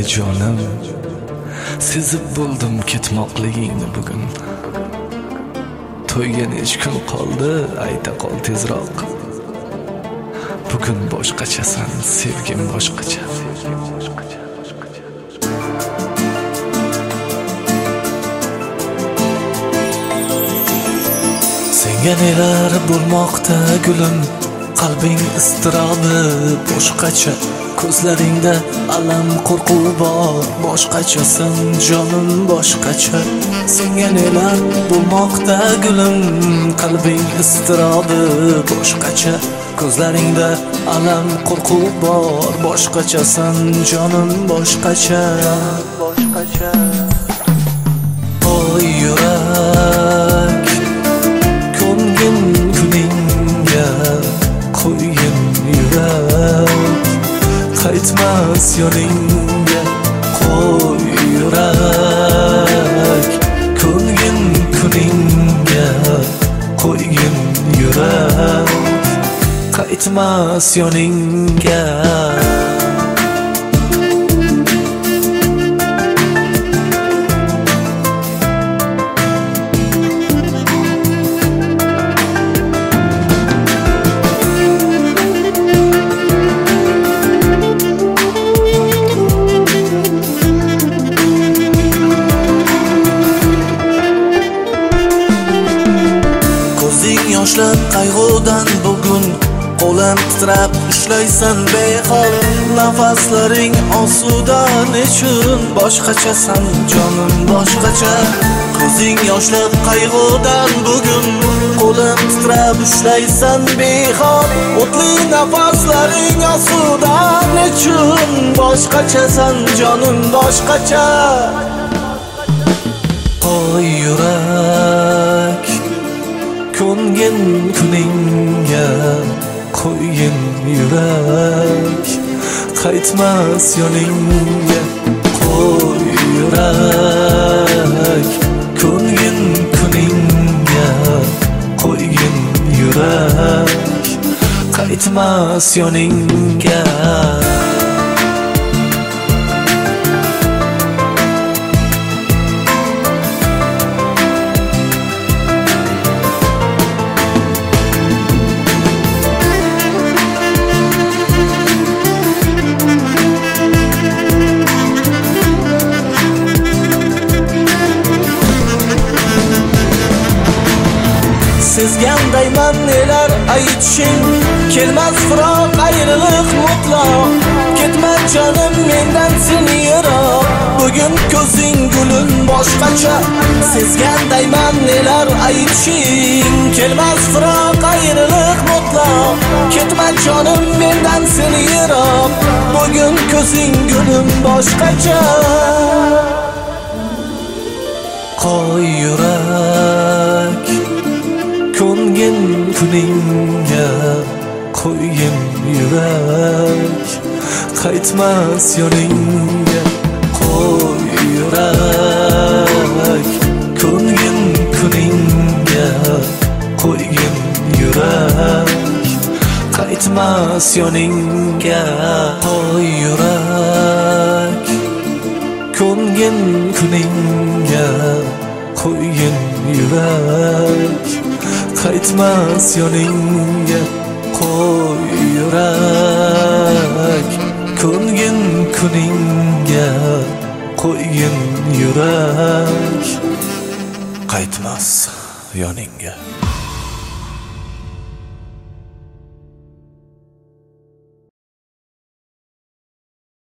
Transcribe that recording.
seni jonim, sezib bo'ldim ketmoqligingni bugun. To'yga nech kun qoldi, ayta qol tezroq. Bugun boshqachasan, sevgim boshqacha. Senga nelar bo'lmoqda gulim, qalbing iztirobi boshqacha. Ko'zlaringda alam qo'rquv bor, boshqachasan jonim boshqacha. Senga nelar bo'lmoqda gulim, qalbing iztirobi boshqacha. Ko'zlaringda alam qo'rquv bor, boshqachasan jonim boshqacha. Oy yurak, ko'ngin kuningga qo'ygin yurak. Qaytmas yoningga qo'y yurak, ko'ngin kuningga qo'ygin yurak. Qaytmas yoningga. Yoshlar qayg'udan bugun qo'lim titrab ishlaysan behol. Nafaslaring osuda nechun boshqachasan jonim boshqacha. Ko'zing yoshlar qayg'udan bugun qo'lim titrab ishlaysan behol. O'tli nafaslaring osuda nechun boshqachasan jonim boshqacha. Oy yurak, ko'ngin kuningga qo'ygin yurak. Qaytmas yoningga qo'y yurak, ko'ngin kuningga qo'ygin yurak. Qaytmas yoningga. Sezgandayman nelar aytishing, kelmas firoq ayriliq mutlaq. Ketma jonim mendan sen yiroq, bugun ko'zing gulim boshqacha. Sezgandayman nelar aytishing, kelmas firoq ayriliq mutlaq. Ketma jonim mendan sen yiroq, bugun ko'zing gulim boshqacha. Qo'y yurak, ko'ngin kuningga qo'ygin yurak. Qaytmas yoningga qo'y yurak, ko'ngin kuningga qo'ygin yurak. Qaytmas yoningga. Qo'y yurak, ko'ngin kuningga qo'ygin yurak. Qaytmas yoningga qo'y yurak, ko'ngin kuningga qo'ygin yurak. Qaytmas yoningga.